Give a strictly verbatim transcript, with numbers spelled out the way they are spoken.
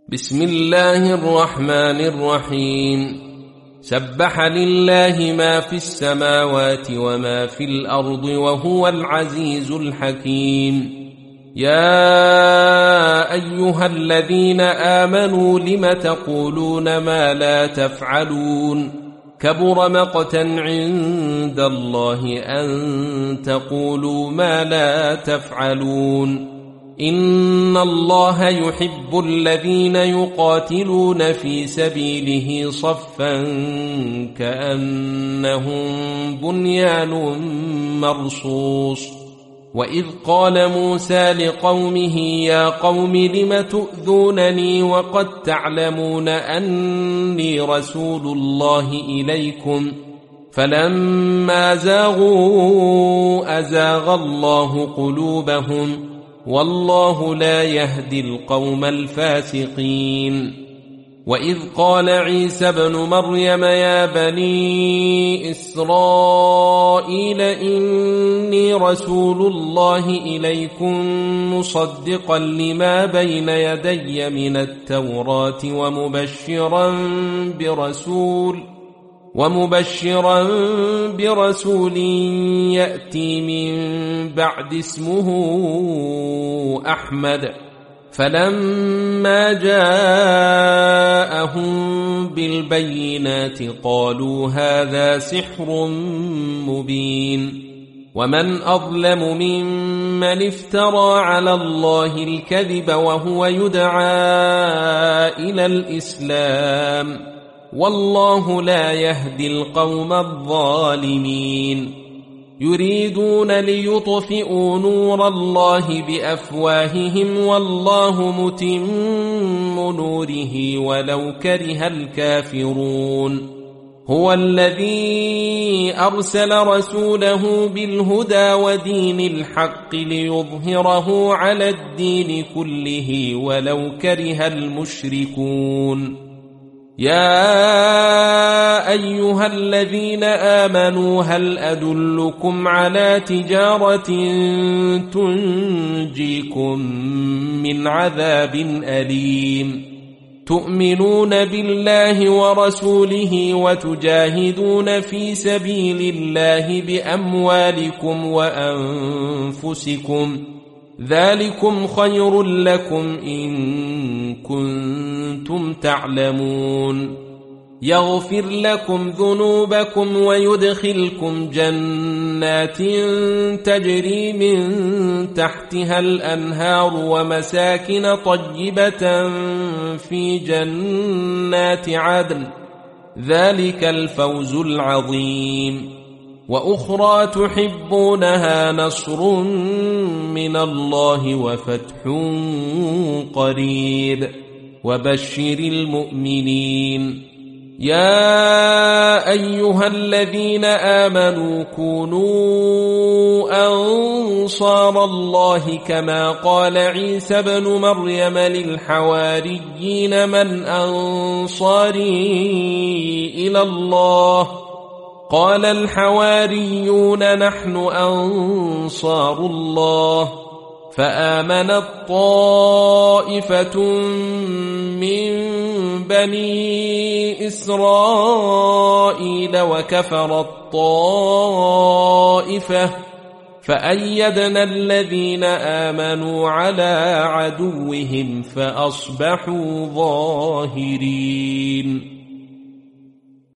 بسم الله الرحمن الرحيم سبح لله ما في السماوات وما في الأرض وهو العزيز الحكيم. يا أيها الذين آمنوا لم تقولون ما لا تفعلون كبر مقتا عند الله أن تقولوا ما لا تفعلون. إن الله يحب الذين يقاتلون في سبيله صفا كأنهم بنيان مرصوص. وإذ قال موسى لقومه يا قوم لم تؤذونني وقد تعلمون أني رسول الله إليكم فلما زاغوا أزاغ الله قلوبهم والله لا يهدي القوم الفاسقين. وإذ قال عيسى ابن مريم يا بني إسرائيل إني رسول الله إليكم مصدقا لما بين يدي من التوراة ومبشرا برسول ومبشرا برسول يأتي من بعد اسمه أحمد. فلما جاءهم بالبينات قالوا هذا سحر مبين. ومن أظلم ممن افترى على الله الكذب وهو يدعى إلى الإسلام والله لا يهدي القوم الظالمين. يريدون ليطفئوا نور الله بأفواههم والله متم نوره ولو كره الكافرون. هو الذي أرسل رسوله بالهدى ودين الحق ليظهره على الدين كله ولو كره المشركون. يا أيها الذين آمنوا هل أدلكم على تجارة تنجيكم من عذاب أليم تؤمنون بالله ورسوله وتجاهدون في سبيل الله بأموالكم وأنفسكم ذلكم خير لكم إن كنتم تعلمون. يغفر لكم ذنوبكم ويدخلكم جنات تجري من تحتها الأنهار ومساكن طيبة في جنات عدن ذلك الفوز العظيم. وأخرى تحبونها نصر من الله وفتح قريب وبشر المؤمنين. يا أيها الذين آمنوا كونوا أنصار الله كما قال عيسى ابن مريم للحواريين من أنصاري إلى الله قال الحواريون نحن أنصار الله. فآمنت طائفة من بني إسرائيل وكفرت طائفة فأيدنا الذين آمنوا على عدوهم فأصبحوا ظاهرين.